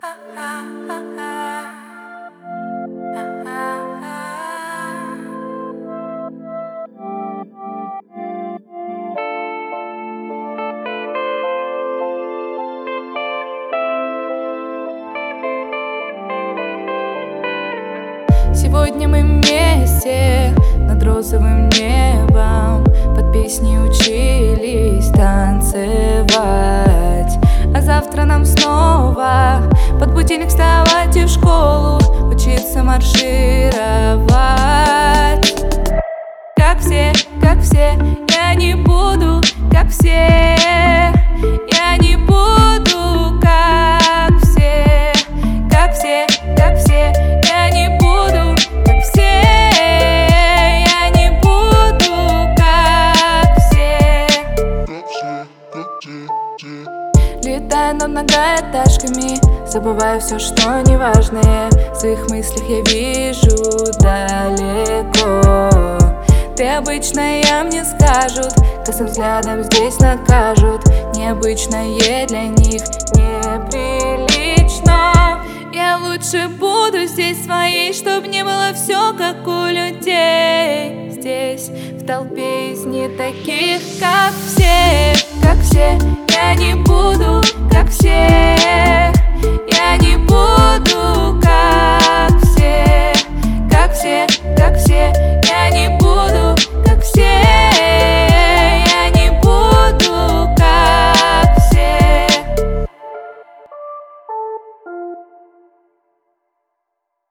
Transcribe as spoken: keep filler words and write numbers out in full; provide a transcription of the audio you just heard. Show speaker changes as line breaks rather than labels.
Сегодня мы вместе над розовым небом под песни учились танцевать, а завтра нам снова под будильник вставать и в школу учиться маршировать. Как все, как все, я не буду, как все. Я не буду, как все, как все, как все. Я не буду, как все. Я не буду, как все. Летаю над многоэтажками, забываю все, что неважное. В своих мыслях я вижу далеко. Ты обычная, мне скажут, косым взглядом здесь накажут. Необычное для них неприлично. Я лучше буду здесь своей, чтоб не было все как у людей. Здесь в толпе из не таких, как все, как все. Я не буду, как все.